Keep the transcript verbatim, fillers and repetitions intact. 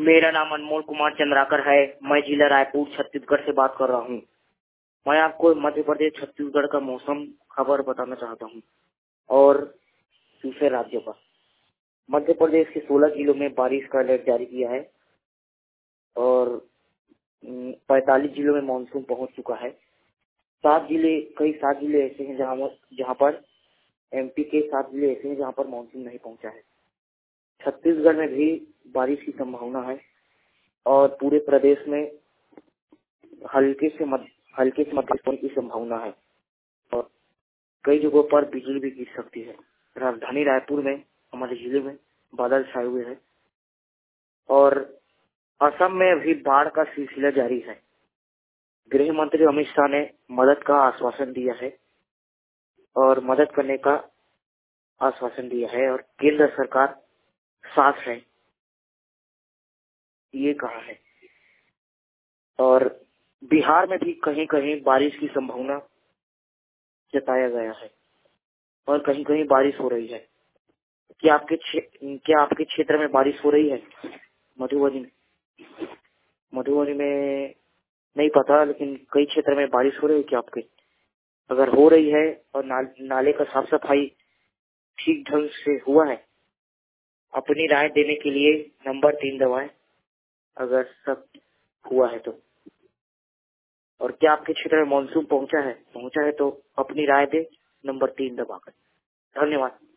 मेरा नाम अनमोल कुमार चंद्राकर है। मैं जिला रायपुर छत्तीसगढ़ से बात कर रहा हूँ। मैं आपको मध्य प्रदेश छत्तीसगढ़ का मौसम खबर बताना चाहता हूँ और दूसरे राज्यों का। मध्य प्रदेश के सोलह जिलों में बारिश का अलर्ट जारी किया है और पैंतालीस जिलों में मानसून पहुंच चुका है। सात जिले कई सात जिले ऐसे हैं जहाँ जहाँ पर एमपी के सात जिले ऐसे हैं जहाँ पर मानसून नहीं पहुंचा है। छत्तीसगढ़ में भी बारिश की संभावना है और पूरे प्रदेश में हल्के से मध, हल्के से मध्यम की संभावना है और कई जगहों पर बिजली भी गिर सकती है। राजधानी रायपुर में हमारे जिले में बादल छाए हुए हैं और असम में भी बाढ़ का सिलसिला जारी है। गृह मंत्री अमित शाह ने मदद का आश्वासन दिया है और मदद करने का आश्वासन दिया है और केंद्र सरकार साथ है, ये कहा है। और बिहार में भी कहीं कहीं बारिश की संभावना जताया गया है और कहीं कहीं बारिश हो रही है। क्या आपके क्या आपके क्षेत्र में बारिश हो रही है? मधुबनी में मधुबनी में नहीं पता, लेकिन कई क्षेत्र में बारिश हो रही है क्या आपके? अगर हो रही है और नाल, नाले का साफ सफाई ठीक ढंग से हुआ है, अपनी राय देने के लिए नंबर तीन दबाएं अगर सब हुआ है तो। और क्या आपके क्षेत्र में मानसून पहुंचा है? पहुंचा है तो अपनी राय दे नंबर तीन दबाकर। धन्यवाद।